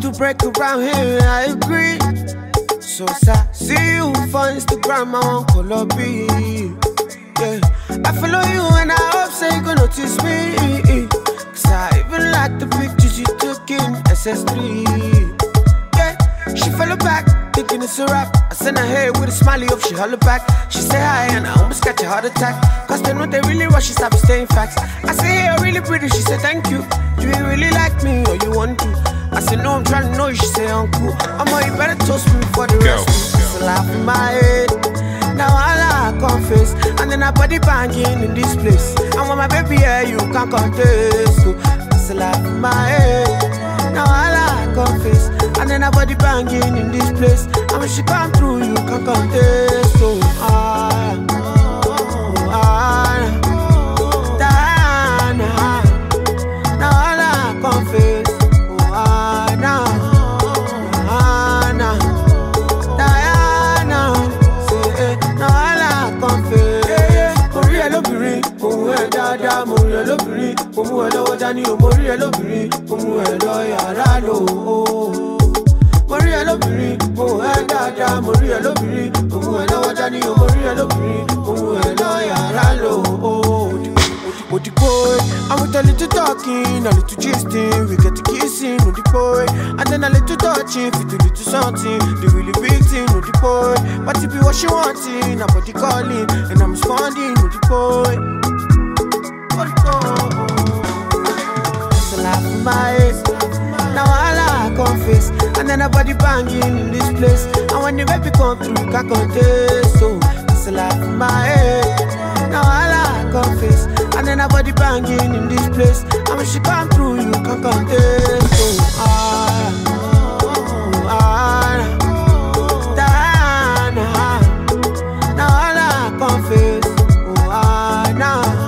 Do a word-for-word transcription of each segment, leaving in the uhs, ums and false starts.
to break around here, I agree. So sad, see you for Instagram, I want color B. Yeah, I follow you and I hope say you gon' notice me. Cause I even like the pictures you took in S S three. Yeah, she follow back, thinking it's a rap. I send her hair with a smiley, hope she holler back. She say hi and I almost catch a heart attack. Cause they know they really rush, she stop staying facts. I say, hey, you're really pretty, she say thank you. Do you really like me or you want to? I said, no, I'm trying to know you, she say, uncle. I'm all, you better toast me for the rest. It's a laugh in my head. Now I confess. And then I body banging in this place. And when my baby here, you can't contest. So it's a laugh in my head. Now I confess. And then I body banging in this place. And when she come through, you can't contest. So ah, oh, ah, Diana. Now I confess. Mori ẹ lóbìnrin, mo mú ẹ lọ́wọ́ dání o. Mori ẹ lóbìnrin, mo mú ẹ lọ yàrá lò ó. Mori ẹ lóbìnrin, mo mú ẹ dáadáa. Mori ẹ lóbìnrin, mo mú ẹ lọ́wọ́ dání o. Mori ẹ lóbìnrin, mo mú ẹ lọ yàrá lò ó. Odi boy, I'm with a little talking, a little gisting. We get to kissing, Odi boy, and then a little touching, fit a little something. The really big thing, Odi boy. But if you what she wanting, nobody calling, and I'm responding, Odi boy. It's a laugh in my head. Now I confess. And then a body banging in this place. And when the baby come through, you can't contest. So it's a laugh in my head. Now I confess. And then a body banging in this place. And when she come through, you can't contest. So ah, oh, ah, Diana. Now I confess. Oh ah, now.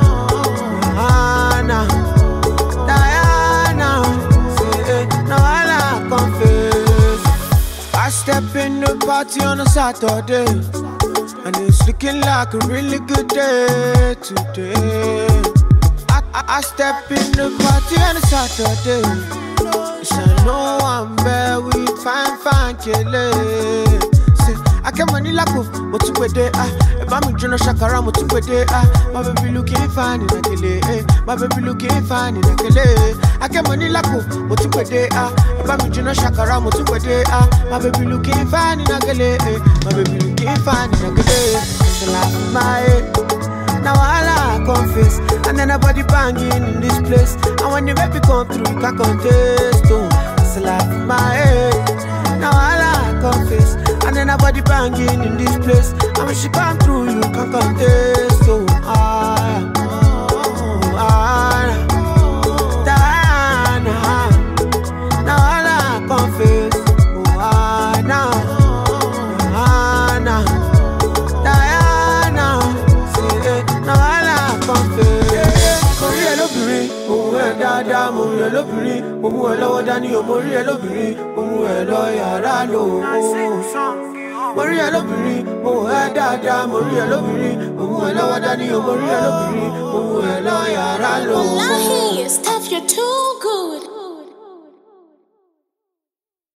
I step in the party on a Saturday, and it's looking like a really good day today. I, I, I step in the party on a Saturday. It's a no one bear we fine fine killing. I came on the lako, what to put there? If I'm in Jono Shakara, what to put there? My baby looking fine in a kele. My baby looking fine in a kele. I came on the lako, what to put there? If I'm in Jono Shakara, what to put there? My baby looking fine in a kele. My baby looking fine in a kele. It's a laugh in my head. Now I confess. And then a body banging in this place. And when the baby come through, you can't contest. Oh, it's a laugh in my head. Now I confess. And then a body banging in this place. And when she come through, you can't contest. So ah, oh, ah, Diana. Now I confess. Oh ah, now, ah, now, Diana. Say now I confess. Mori ẹ lóbìnrin, mo mú ẹ dáadáa. Mori ẹ lóbìnrin, mo mú ẹ lọ́wọ́ dání o. Mori ẹ lóbìnrin, mo mú ẹ lọ yàrá lò ó. Mori ẹ lóbìnrin, mo mú ẹ dáadáa. Mori ẹ lóbìnrin, mo mú ẹ lọ́wọ́ dání o. Mori ẹ lóbìnrin, mo mú ẹ lọ yàrá lò ó. Wallahi, stuff you too.